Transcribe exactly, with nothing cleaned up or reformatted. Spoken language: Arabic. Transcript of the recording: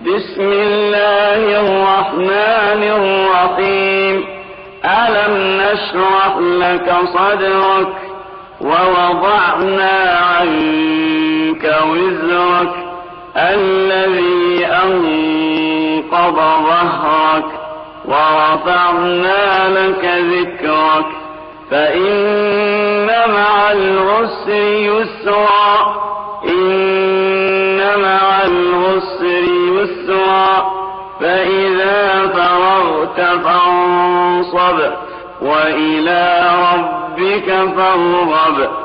بسم الله الرحمن الرحيم. ألم نشرح لك صدرك ووضعنا عنك وزرك الذي أنقض ظهرك ورفعنا لك ذكرك فإن مع العسر يسرا إن مع العسر يسرا فإذا فرغت فانصب وإلى ربك فارغب.